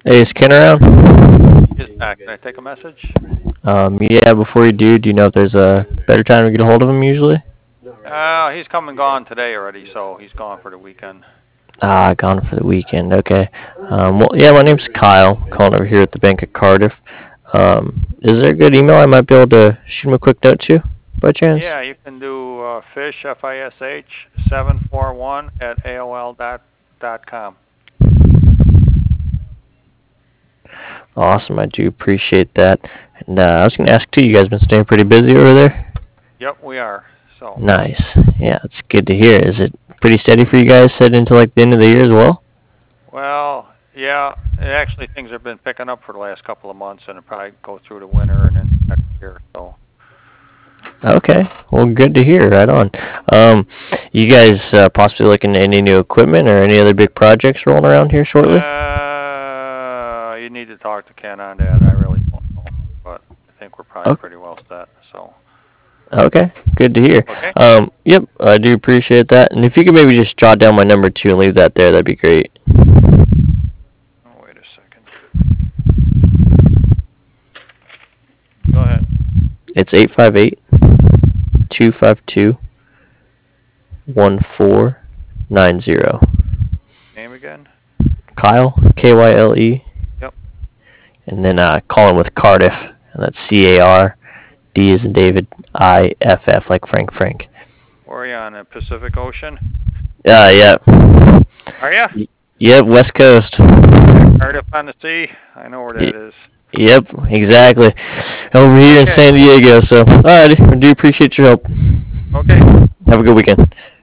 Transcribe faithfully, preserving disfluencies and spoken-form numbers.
Hey, is Ken around? He's back. Can I take a message? Um, yeah, before you do, do you know if there's a better time to get a hold of him usually? Uh, he's come and gone today already, so he's gone for the weekend. Ah, gone for the weekend. Okay. Um, well, yeah, my name's Kyle, calling over here at the Bank of Cardiff. Um, is there a good email I might be able to shoot him a quick note to, by chance? Yeah, you can do uh, fish, F I S H, seven four one at A O L dot, dot com. Awesome, I do appreciate that. And uh, I was going to ask too, you guys been staying pretty busy over there? Yep, we are. So, Nice. Yeah, it's good to hear. Is it pretty steady for you guys heading into like the end of the year as well? well, yeah, actually things have been picking up for the last couple of months, and it'll probably go through the winter and then next year. So, Okay, well, good to hear. Right on. Um, you guys uh, possibly looking at any new equipment or any other big projects rolling around here shortly? uh, you need to talk to Ken on that. I really don't know, but I think we're probably Oh, pretty well set. So, okay, good to hear. okay. Um, yep, I do appreciate that. And if you could maybe just jot down my number too and leave that there, that'd be great. Oh, wait a second. Go ahead. It's eight five eight, two five two, one four nine zero. Name again? Kyle, K Y L E, Yep. and then uh, calling with Cardiff, and that's C A R D as in David, I F F like Frank Frank. Where are you on the Pacific Ocean? Uh, yeah. Are you? Yep, West Coast. Cardiff on the Sea? I know where Y- that is. Yep, exactly. Over here in Okay. San Diego. So, alrighty, I do appreciate your help. Okay. Have a good weekend.